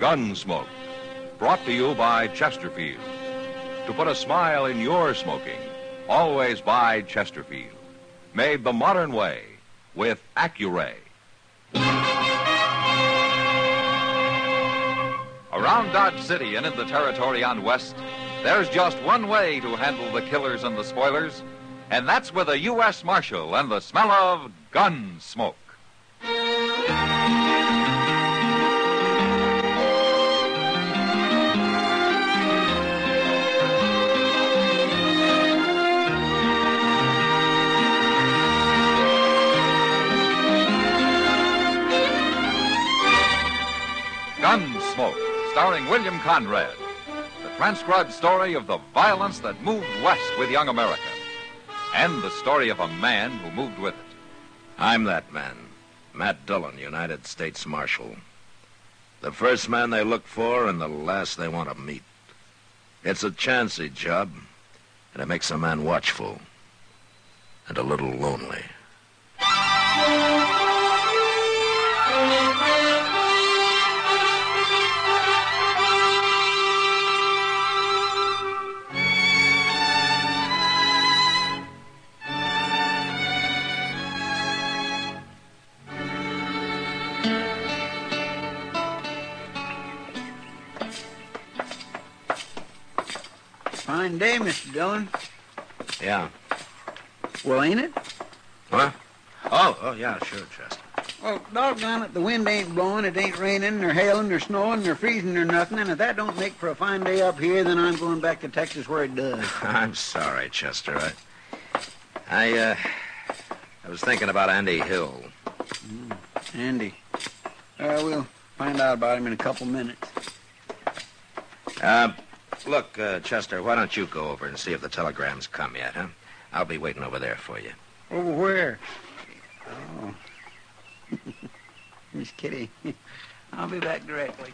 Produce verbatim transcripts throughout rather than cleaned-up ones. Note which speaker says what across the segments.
Speaker 1: Gunsmoke, brought to you by Chesterfield. To put a smile in your smoking, always buy Chesterfield. Made the modern way with Accuray.
Speaker 2: Around Dodge City and in the territory on West, there's just one way to handle the killers and the spoilers, and that's with a U S Marshal and the smell of gun smoke. Gunsmoke, starring William Conrad. The transcribed story of the violence that moved west with young America. And the story of a man who moved with it.
Speaker 3: I'm that man, Matt Dillon, United States Marshal. The first man they look for and the last they want to meet. It's a chancy job, and it makes a man watchful and a little lonely.
Speaker 4: Fine day, Mister Dillon.
Speaker 3: Yeah.
Speaker 4: Well, ain't it?
Speaker 3: Huh? Oh, oh, yeah, sure, Chester.
Speaker 4: Well, doggone it, the wind ain't blowing, it ain't raining, nor hailing, nor snowing, nor freezing, nor nothing, and if that don't make for a fine day up here, then I'm going back to Texas where it does.
Speaker 3: I'm sorry, Chester. I, I, uh, I was thinking about Andy Hill.
Speaker 4: Mm, Andy. Uh, we'll find out about him in a couple minutes.
Speaker 3: Uh, look, uh, Chester, why don't you go over and see if the telegram's come yet, huh? I'll be waiting over there for you.
Speaker 4: Over where? Oh. Miss Kitty. I'll be back directly.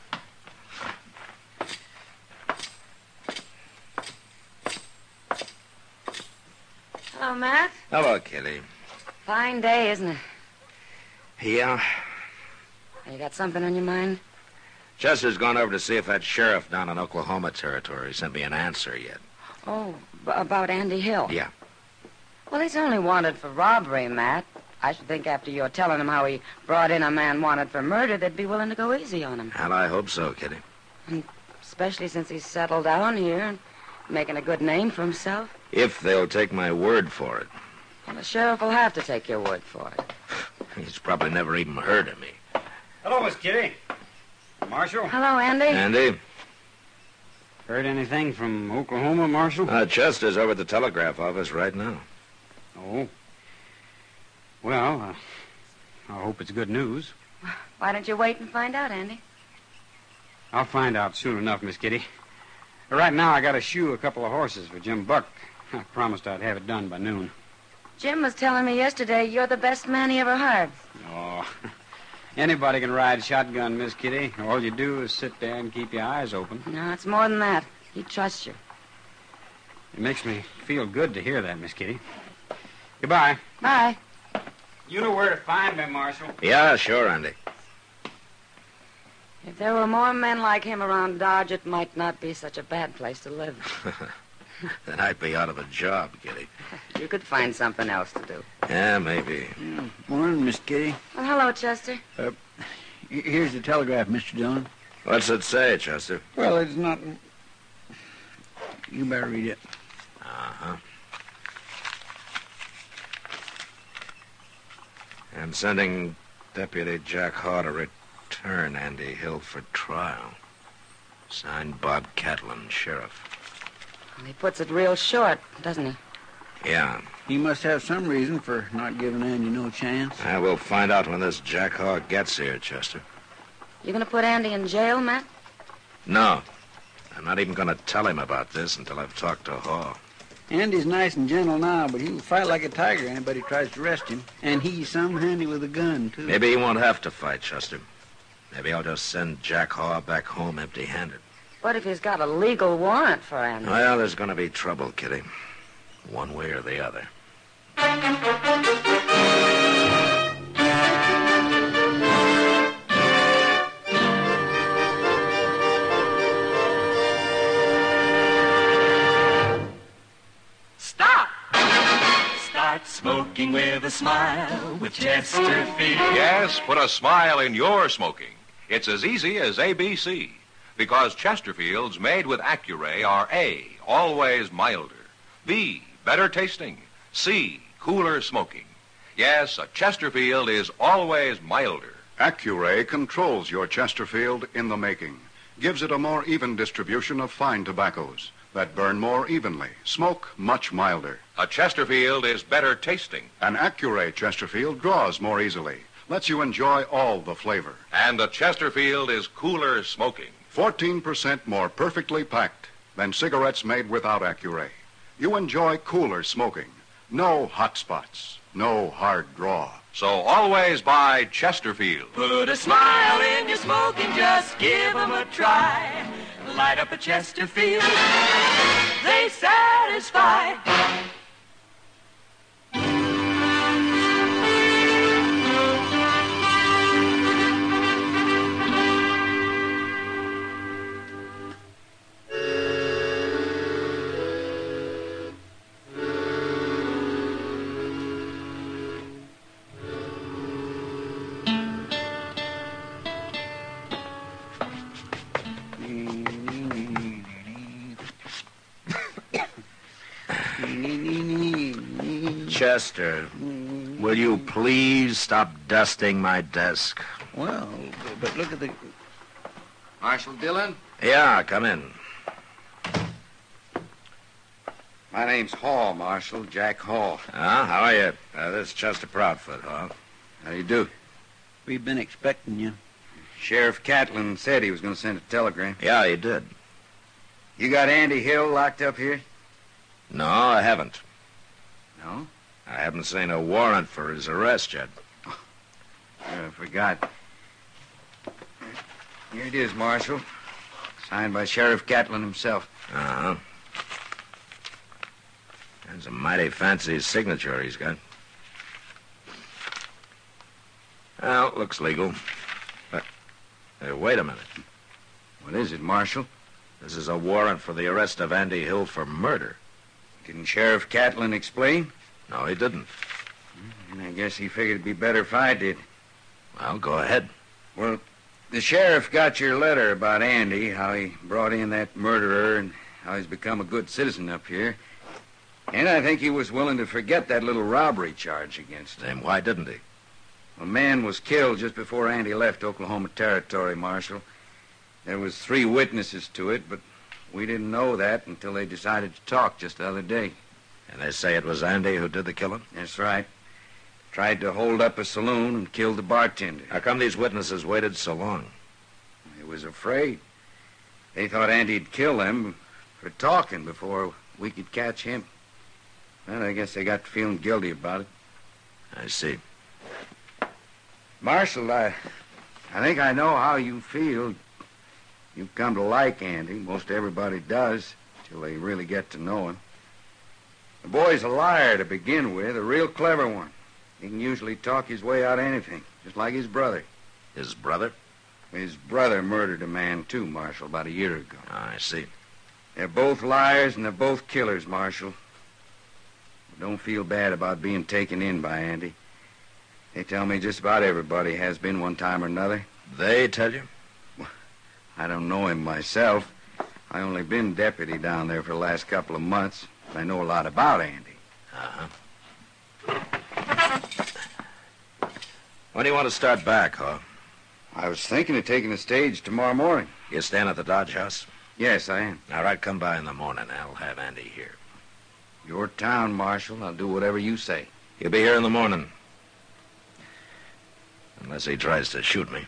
Speaker 5: Hello, Matt.
Speaker 3: Hello, Kitty.
Speaker 5: Fine day, isn't it?
Speaker 3: Yeah.
Speaker 5: You got something on your mind?
Speaker 3: Chester's gone over to see if that sheriff down in Oklahoma Territory sent me an answer yet.
Speaker 5: Oh, b- about Andy Hill?
Speaker 3: Yeah.
Speaker 5: Well, he's only wanted for robbery, Matt. I should think after you're telling him how he brought in a man wanted for murder, they'd be willing to go easy on him.
Speaker 3: And I hope so, Kitty.
Speaker 5: And especially since he's settled down here and making a good name for himself.
Speaker 3: If they'll take my word for it.
Speaker 5: Well, the sheriff will have to take your word for it.
Speaker 3: He's probably never even heard of me.
Speaker 6: Hello, Miss Kitty. Marshal?
Speaker 5: Hello, Andy.
Speaker 3: Andy?
Speaker 6: Heard anything from Oklahoma, Marshal?
Speaker 3: Uh, Chester's over at the telegraph office right now.
Speaker 6: Oh. Well, uh, I hope it's good news.
Speaker 5: Why don't you wait and find out, Andy?
Speaker 6: I'll find out soon enough, Miss Kitty. Right now, I got to shoe a couple of horses for Jim Buck. I promised I'd have it done by noon.
Speaker 5: Jim was telling me yesterday you're the best man he ever hired.
Speaker 6: Oh, anybody can ride shotgun, Miss Kitty. All you do is sit there and keep your eyes open.
Speaker 5: No, it's more than that. He trusts you.
Speaker 6: It makes me feel good to hear that, Miss Kitty. Goodbye.
Speaker 5: Bye.
Speaker 6: You know where to find me, Marshal.
Speaker 3: Yeah, sure, Andy.
Speaker 5: If there were more men like him around Dodge, it might not be such a bad place to live.
Speaker 3: Then I'd be out of a job, Kitty.
Speaker 5: You could find something else to do.
Speaker 3: Yeah, maybe.
Speaker 4: Mm, morning, Miss Kitty.
Speaker 5: Well, hello, Chester.
Speaker 4: Uh, here's the telegraph, Mister Dillon.
Speaker 3: What's it say, Chester?
Speaker 4: Well, it's not... You better read it.
Speaker 3: Uh-huh. I'm sending Deputy Jack Haw to return Andy Hill for trial. Signed Bob Catlin, Sheriff.
Speaker 5: Well, he puts it real short, doesn't he?
Speaker 3: Yeah.
Speaker 4: He must have some reason for not giving Andy no chance.
Speaker 3: I will find out when this Jack Haw gets here, Chester.
Speaker 5: You gonna put Andy in jail, Matt?
Speaker 3: No. I'm not even going to tell him about this until I've talked to Haw.
Speaker 4: Andy's nice and gentle now, but he'll fight like a tiger anybody tries to arrest him. And he's some handy with a gun, too.
Speaker 3: Maybe he won't have to fight, Chester. Maybe I'll just send Jack Haw back home empty-handed.
Speaker 5: What if he's got a legal warrant for Andy?
Speaker 3: Well, there's going to be trouble, Kitty. One way or the other.
Speaker 7: Smoking with a smile with Chesterfield.
Speaker 1: Yes, put a smile in your smoking. It's as easy as A B C. Because Chesterfields made with Accuray are A, always milder. B, better tasting. C, cooler smoking. Yes, a Chesterfield is always milder.
Speaker 8: Accuray controls your Chesterfield in the making. Gives it a more even distribution of fine tobaccos that burn more evenly, smoke much milder.
Speaker 1: A Chesterfield is better tasting.
Speaker 8: An Accuray Chesterfield draws more easily, lets you enjoy all the flavor.
Speaker 1: And a Chesterfield is cooler smoking.
Speaker 8: fourteen percent more perfectly packed than cigarettes made without Accuray. You enjoy cooler smoking. No hot spots, no hard draw.
Speaker 1: So always buy Chesterfield.
Speaker 7: Put a smile in your smoking, just give 'em a try. Light up a Chesterfield, they satisfy.
Speaker 3: Chester, will you please stop dusting my desk?
Speaker 4: Well, but look at the...
Speaker 9: Marshal Dillon?
Speaker 3: Yeah, come in.
Speaker 9: My name's Hall, Marshal. Jack Hall.
Speaker 3: Ah, how are you? Uh, this is Chester Proudfoot, huh?
Speaker 9: How do you do?
Speaker 4: We've been expecting you.
Speaker 9: Sheriff Catlin said he was going to send a telegram.
Speaker 3: Yeah, he did.
Speaker 9: You got Andy Hill locked up here?
Speaker 3: No, I haven't.
Speaker 9: No?
Speaker 3: I haven't seen a warrant for his arrest yet.
Speaker 9: Oh, I forgot. Here it is, Marshal. Signed by Sheriff Catlin himself.
Speaker 3: Uh-huh. That's a mighty fancy signature he's got. Well, looks legal. But, hey, wait a minute.
Speaker 9: What is it, Marshal?
Speaker 3: This is a warrant for the arrest of Andy Hill for murder.
Speaker 9: Didn't Sheriff Catlin explain?
Speaker 3: No, he didn't.
Speaker 9: And I guess he figured it'd be better if I did.
Speaker 3: Well, go ahead.
Speaker 9: Well, the sheriff got your letter about Andy, how he brought in that murderer and how he's become a good citizen up here. And I think he was willing to forget that little robbery charge against him.
Speaker 3: Then why didn't he?
Speaker 9: A man was killed just before Andy left Oklahoma Territory, Marshal. There was three witnesses to it, but we didn't know that until they decided to talk just the other day.
Speaker 3: And they say it was Andy who did the killing?
Speaker 9: That's right. Tried to hold up a saloon and killed the bartender.
Speaker 3: How come these witnesses waited so long?
Speaker 9: They was afraid. They thought Andy'd kill them for talking before we could catch him. Well, I guess they got to feeling guilty about it.
Speaker 3: I see.
Speaker 9: Marshal, I, I think I know how you feel. You've come to like Andy. Most everybody does, till they really get to know him. The boy's a liar to begin with, a real clever one. He can usually talk his way out of anything, just like his brother.
Speaker 3: His brother?
Speaker 9: His brother murdered a man, too, Marshal, about a year ago.
Speaker 3: Oh, I see.
Speaker 9: They're both liars, and they're both killers, Marshal. Don't feel bad about being taken in by Andy. They tell me just about everybody has been one time or another.
Speaker 3: They tell you?
Speaker 9: I don't know him myself. I only been deputy down there for the last couple of months. But I know a lot about Andy.
Speaker 3: Uh-huh. When do you want to start back, huh?
Speaker 9: I was thinking of taking the stage tomorrow morning.
Speaker 3: You staying at the Dodge House?
Speaker 9: Yes, I am.
Speaker 3: All right, come by in the morning. I'll have Andy here.
Speaker 9: Your town, Marshal. I'll do whatever you say.
Speaker 3: He'll be here in the morning. Unless he tries to shoot me.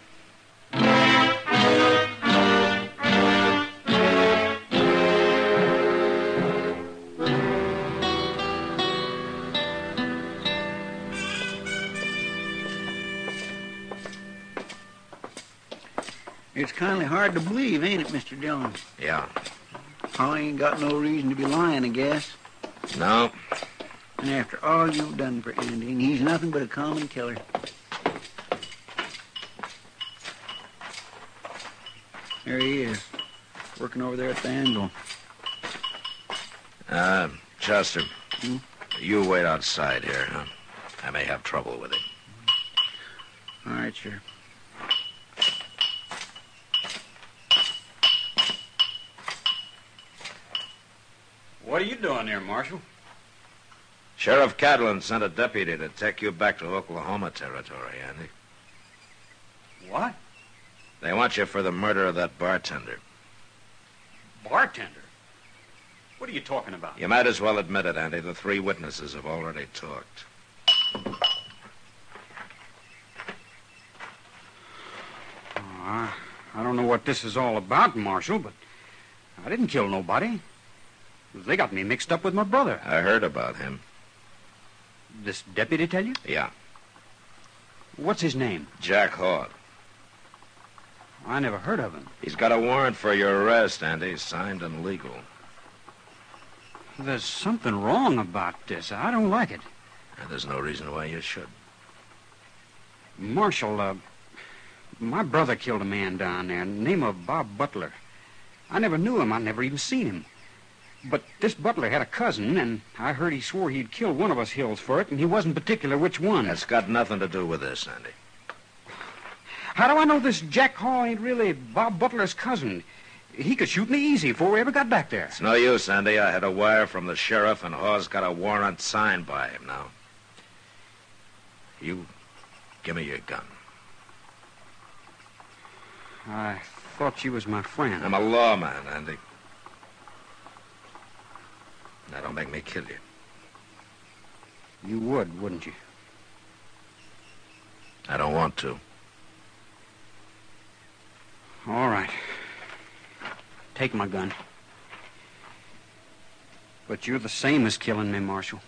Speaker 4: It's kind of hard to believe, ain't it, Mister Dillon?
Speaker 3: Yeah.
Speaker 4: I ain't got no reason to be lying, I guess.
Speaker 3: No.
Speaker 4: And after all you've done for Andy, and he's nothing but a common killer. There he is, working over there at the angle.
Speaker 3: Uh, Chester.
Speaker 4: Hmm?
Speaker 3: You wait outside here, huh? I may have trouble with him.
Speaker 4: All right, sure.
Speaker 6: What are you doing there, Marshal?
Speaker 3: Sheriff Catlin sent a deputy to take you back to Oklahoma territory, Andy.
Speaker 6: What?
Speaker 3: They want you for the murder of that bartender.
Speaker 6: Bartender? What are you talking about?
Speaker 3: You might as well admit it, Andy. The three witnesses have already talked.
Speaker 6: Oh, I, I don't know what this is all about, Marshal, but I didn't kill nobody. They got me mixed up with my brother.
Speaker 3: I heard about him.
Speaker 6: This deputy tell you?
Speaker 3: Yeah.
Speaker 6: What's his name?
Speaker 3: Jack Hogg.
Speaker 6: I never heard of him.
Speaker 3: He's got a warrant for your arrest, Andy, signed and legal.
Speaker 6: There's something wrong about this. I don't like it.
Speaker 3: And there's no reason why you should.
Speaker 6: Marshal, uh, my brother killed a man down there, name of Bob Butler. I never knew him. I never even seen him. But this Butler had a cousin, and I heard he swore he'd kill one of us Hills for it, and he wasn't particular which one.
Speaker 3: That's got nothing to do with this, Andy.
Speaker 6: How do I know this Jack Hall ain't really Bob Butler's cousin? He could shoot me easy before we ever got back there.
Speaker 3: It's no use, Andy. I had a wire from the sheriff, and Hawes got a warrant signed by him now. You give me your gun.
Speaker 6: I thought you was my friend.
Speaker 3: I'm a lawman, Andy. Now, don't make me kill you.
Speaker 6: You would, wouldn't you?
Speaker 3: I don't want to.
Speaker 6: All right. Take my gun. But you're the same as killing me, Marshal.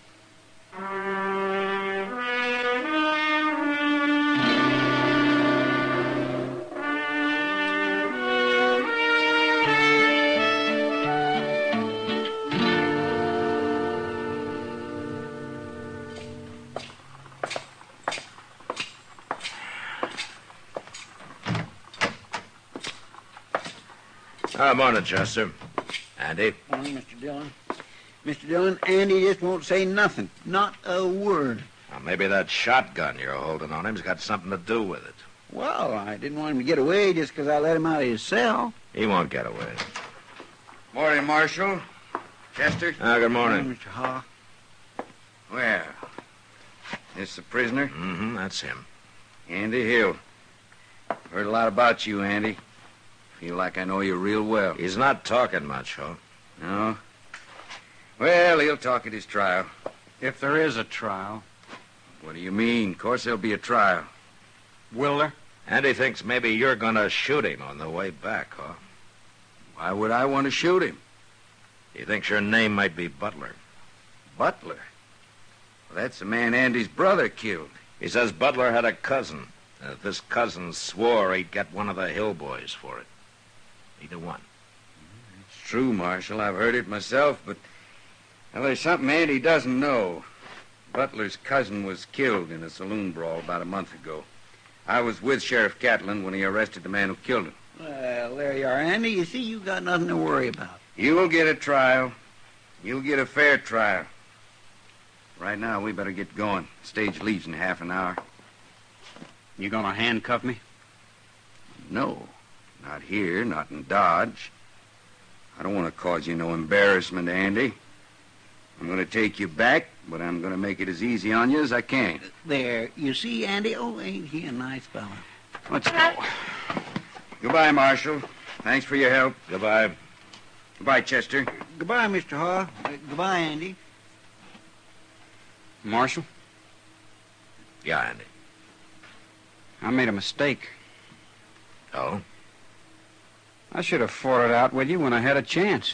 Speaker 3: Ah, morning, Chester. Andy?
Speaker 4: Morning, Mister Dillon. Mister Dillon, Andy just won't say nothing. Not a word.
Speaker 3: Well, maybe that shotgun you're holding on him's got something to do with it.
Speaker 4: Well, I didn't want him to get away just because I let him out of his cell.
Speaker 3: He won't get away.
Speaker 9: Morning, Marshal. Chester?
Speaker 3: Ah, good
Speaker 4: Morning,
Speaker 3: morning.
Speaker 4: Mister Haw.
Speaker 9: Well, this the prisoner?
Speaker 3: Mm-hmm, that's him.
Speaker 9: Andy Hill. Heard a lot about you, Andy. Feel like I know you real well.
Speaker 3: He's not talking much, huh?
Speaker 9: No? Well, he'll talk at his trial.
Speaker 6: If there is a trial.
Speaker 9: What do you mean? Of course there'll be a trial.
Speaker 6: Will there?
Speaker 3: Andy thinks maybe you're going to shoot him on the way back, huh?
Speaker 9: Why would I want to shoot him?
Speaker 3: He thinks your name might be Butler.
Speaker 9: Butler? Well, that's the man Andy's brother killed.
Speaker 3: He says Butler had a cousin, and that this cousin swore he'd get one of the Hill boys for it. Either one.
Speaker 9: It's true, Marshal. I've heard it myself, but well, there's something Andy doesn't know. Butler's cousin was killed in a saloon brawl about a month ago. I was with Sheriff Catlin when he arrested the man who killed him.
Speaker 4: Well, there you are, Andy. You see, you got nothing to worry about.
Speaker 9: You'll get a trial. You'll get a fair trial. Right now, we better get going. Stage leaves in half an hour.
Speaker 6: You gonna handcuff me?
Speaker 9: No. Not here, not in Dodge. I don't want to cause you no embarrassment, Andy. I'm going to take you back, but I'm going to make it as easy on you as I can.
Speaker 4: There. You see, Andy? Oh, ain't he a nice fellow?
Speaker 6: Let's go.
Speaker 9: Goodbye, Marshal. Thanks for your help.
Speaker 3: Goodbye.
Speaker 9: Goodbye, Chester.
Speaker 4: Goodbye, Mister Haw. Uh, goodbye, Andy.
Speaker 6: Marshal,
Speaker 3: Yeah, Andy.
Speaker 6: I made a mistake.
Speaker 3: Oh?
Speaker 6: I should have fought it out with you when I had a chance.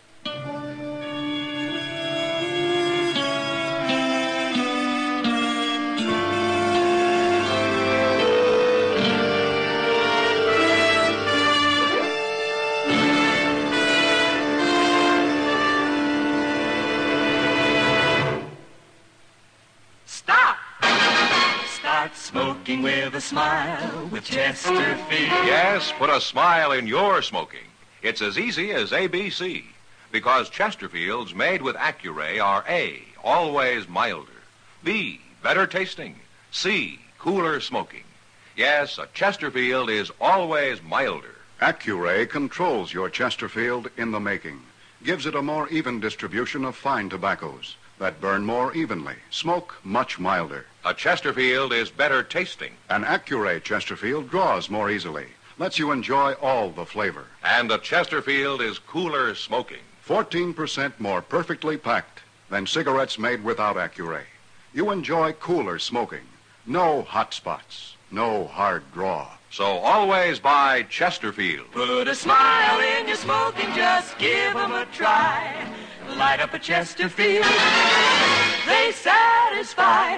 Speaker 7: Stop! Start smoking with a smile with Chesterfield.
Speaker 1: Yes, put a smile in your smoking. It's as easy as A B C. Because Chesterfields made with Accuray are A, always milder. B, better tasting. C, cooler smoking. Yes, a Chesterfield is always milder.
Speaker 8: Accuray controls your Chesterfield in the making, gives it a more even distribution of fine tobaccos that burn more evenly, smoke much milder.
Speaker 1: A Chesterfield is better tasting.
Speaker 8: An Accuray Chesterfield draws more easily, lets you enjoy all the flavor.
Speaker 1: And a Chesterfield is cooler smoking.
Speaker 8: fourteen percent more perfectly packed than cigarettes made without Accuray. You enjoy cooler smoking. No hot spots, no hard draw.
Speaker 1: So always buy Chesterfield.
Speaker 7: Put a smile in your smoking, just give 'em a try. Light up a Chesterfield, they satisfy.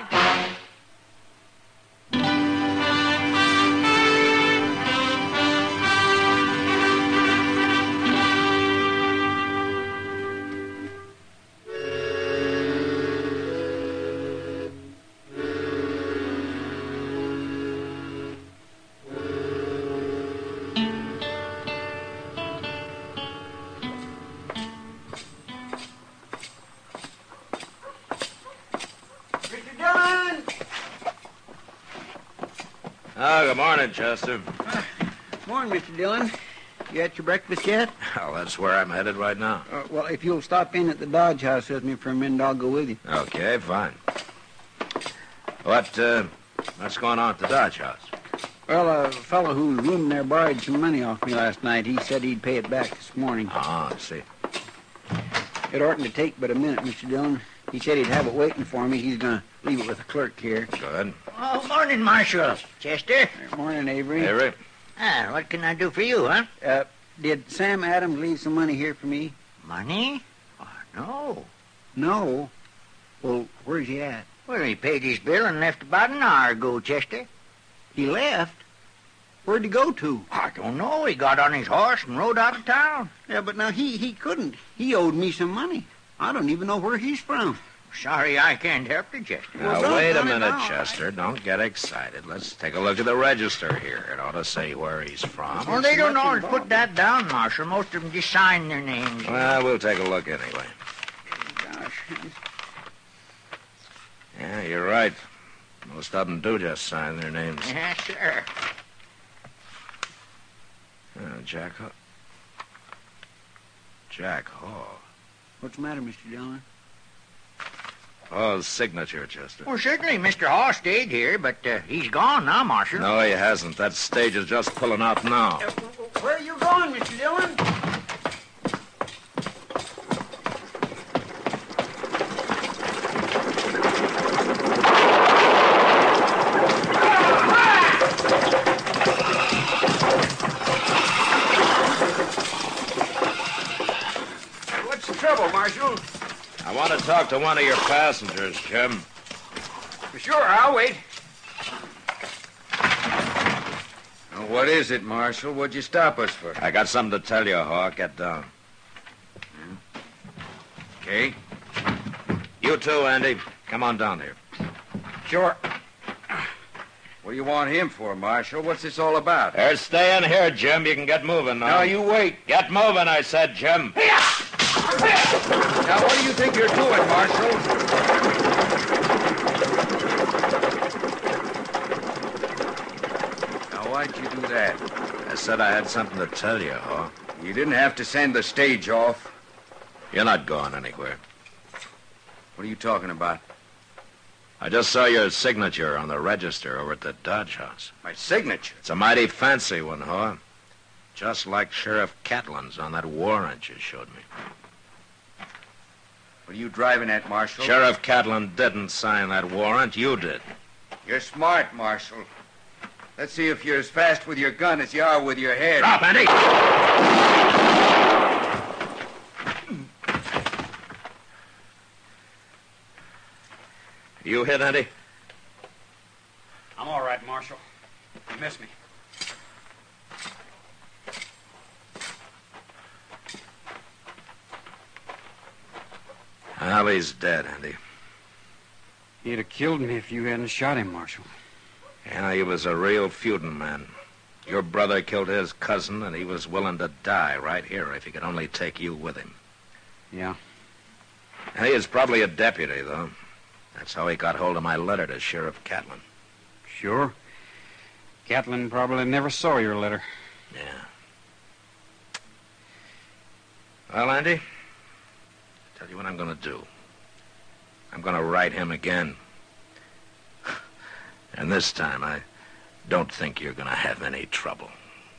Speaker 3: Oh, good morning, Chester.
Speaker 4: Morning, Mister Dillon. You had your breakfast yet?
Speaker 3: Well, that's where I'm headed right now.
Speaker 4: Uh, well, if you'll stop in at the Dodge House with me for a minute, I'll go with you.
Speaker 3: Okay, fine. What, uh, what's going on at the Dodge House?
Speaker 4: Well, a fellow who's roomed there borrowed some money off me last night. He said he'd pay it back this morning.
Speaker 3: Oh, I see.
Speaker 4: It oughtn't to take but a minute, Mister Dillon. He said he'd have it waiting for me. He's going to leave it with the clerk here.
Speaker 3: Good.
Speaker 10: Oh, morning, Marshal. Chester.
Speaker 4: Good morning, Avery.
Speaker 3: Avery?
Speaker 10: Ah, what can I do for you, huh?
Speaker 4: Uh, did Sam Adams leave some money here for me?
Speaker 10: Money? Oh, no.
Speaker 4: No. Well, where's he at?
Speaker 10: Well, he paid his bill and left about an hour ago, Chester.
Speaker 4: He left? Where'd he go to?
Speaker 10: I don't know. He got on his horse and rode out of town.
Speaker 4: Yeah, but now he, he couldn't. He owed me some money. I don't even know where he's from.
Speaker 10: Sorry I can't help you, Chester.
Speaker 3: Now,
Speaker 4: don't-
Speaker 3: wait a
Speaker 4: don't-
Speaker 3: minute,
Speaker 4: no,
Speaker 3: Chester. Don't get excited. Let's take a look at the register here. It ought to say where he's from.
Speaker 10: Well, they
Speaker 4: so
Speaker 10: don't
Speaker 4: much
Speaker 10: always
Speaker 4: involved.
Speaker 10: put that down, Marshal. Most of them just sign their names.
Speaker 3: Well, we'll take a look anyway.
Speaker 4: Gosh.
Speaker 3: Yeah, you're right. Most of them do just sign their names.
Speaker 10: Yes, sir.
Speaker 3: Oh, Jack Haw. Jack Haw.
Speaker 4: What's the matter, Mister Dillon?
Speaker 3: Haw's signature, Chester.
Speaker 10: Well, certainly Mister Haw stayed here, but uh, he's gone now, Marshal.
Speaker 3: No, he hasn't. That stage is just pulling out now.
Speaker 4: Uh, where are you going, Mister Dillon? What's the trouble, Marshal?
Speaker 3: I want to talk to one of your passengers, Jim.
Speaker 4: Sure, I'll wait.
Speaker 9: Now, what is it, Marshal? What'd you stop us for?
Speaker 3: I got something to tell you, Haw. Get down.
Speaker 9: Okay.
Speaker 3: You too, Andy. Come on down here.
Speaker 9: Sure. What do you want him for, Marshal? What's this all about?
Speaker 3: There's stay in here, Jim. You can get moving now.
Speaker 9: Now, you wait.
Speaker 3: Get moving, I said, Jim.
Speaker 9: Now, what do you think you're doing, Marshal? Now, why'd you do that?
Speaker 3: I said I had something to tell you, Haw.
Speaker 9: You didn't have to send the stage off.
Speaker 3: You're not going anywhere.
Speaker 9: What are you talking about?
Speaker 3: I just saw your signature on the register over at the Dodge House.
Speaker 9: My signature?
Speaker 3: It's a mighty fancy one, Haw. Just like Sheriff Catlin's on that warrant you showed me.
Speaker 9: What are you driving at, Marshal?
Speaker 3: Sheriff Catlin didn't sign that warrant. You did.
Speaker 9: You're smart, Marshal. Let's see if you're as fast with your gun as you are with your head.
Speaker 3: Drop, Andy! You hit, Andy?
Speaker 6: I'm all right, Marshal. You missed me.
Speaker 3: Well, he's dead, Andy.
Speaker 6: He'd have killed me if you hadn't shot him, Marshal.
Speaker 3: Yeah, he was a real feuding man. Your brother killed his cousin, and he was willing to die right here if he could only take you with him.
Speaker 6: Yeah.
Speaker 3: He is probably a deputy, though. That's how he got hold of my letter to Sheriff Catlin.
Speaker 6: Sure. Catlin probably never saw your letter.
Speaker 3: Yeah. Well, Andy, I'll tell you what I'm going to do. I'm going to write him again. And this time, I don't think you're going to have any trouble.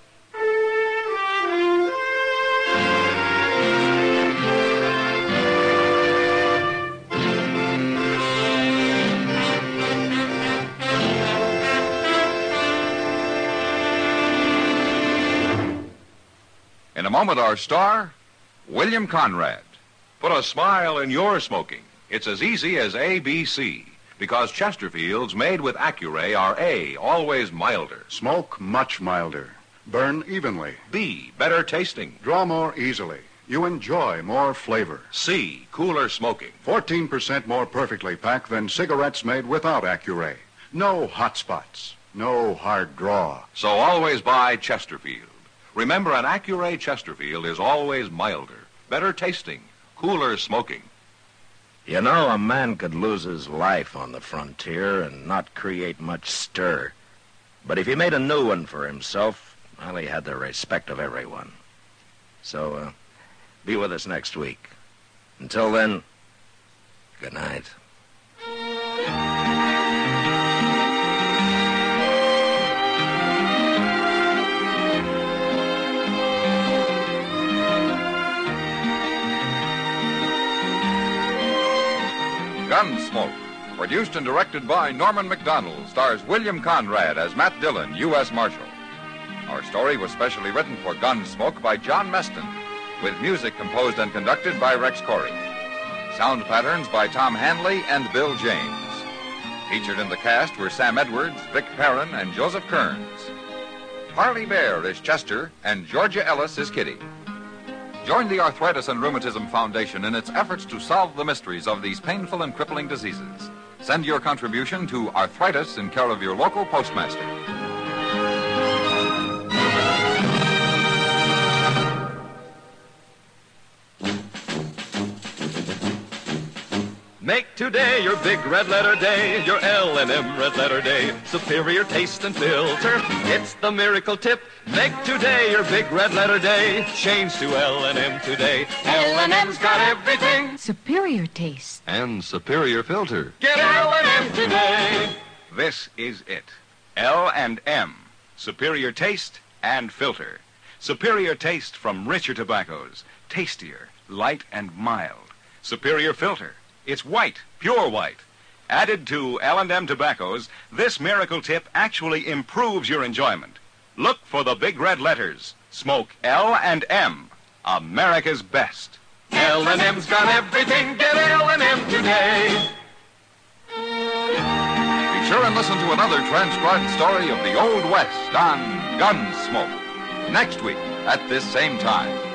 Speaker 2: In a moment, our star, William Conrad.
Speaker 1: Put a smile in your smoking. It's as easy as A B C, because Chesterfields made with Accuray are A, always milder.
Speaker 8: Smoke much milder. Burn evenly.
Speaker 1: B, better tasting.
Speaker 8: Draw more easily. You enjoy more flavor.
Speaker 1: C, cooler smoking.
Speaker 8: fourteen percent more perfectly packed than cigarettes made without Accuray. No hot spots. No hard draw.
Speaker 1: So always buy Chesterfield. Remember, an Accuray Chesterfield is always milder, better tasting, cooler smoking.
Speaker 3: You know, a man could lose his life on the frontier and not create much stir. But if he made a new one for himself, well, he had the respect of everyone. So, uh, be with us next week. Until then, good night.
Speaker 2: Gunsmoke, produced and directed by Norman Macdonald, stars William Conrad as Matt Dillon, U S Marshal. Our story was specially written for Gunsmoke by John Meston, with music composed and conducted by Rex Corey. Sound patterns by Tom Hanley and Bill James. Featured in the cast were Sam Edwards, Vic Perrin, and Joseph Kearns. Harley Bear is Chester, and Georgia Ellis is Kitty. Join the Arthritis and Rheumatism Foundation in its efforts to solve the mysteries of these painful and crippling diseases. Send your contribution to Arthritis in care of your local postmaster.
Speaker 11: Make today your big red letter day, your L and M red letter day. Superior taste and filter, it's the miracle tip. Make today your big red letter day. Change to L and M today. L and M's got everything.
Speaker 12: Superior taste.
Speaker 2: And superior filter.
Speaker 11: Get L and M today.
Speaker 13: This is it. L and M. Superior taste and filter. Superior taste from richer tobaccos. Tastier, light and mild. Superior filter. It's white, pure white. Added to L and M tobaccos, this miracle tip actually improves your enjoyment. Look for the big red letters. Smoke L and M, America's best.
Speaker 11: L and M's got everything. Get L and M today.
Speaker 2: Be sure and listen to another transcribed story of the Old West on Gunsmoke next week at this same time.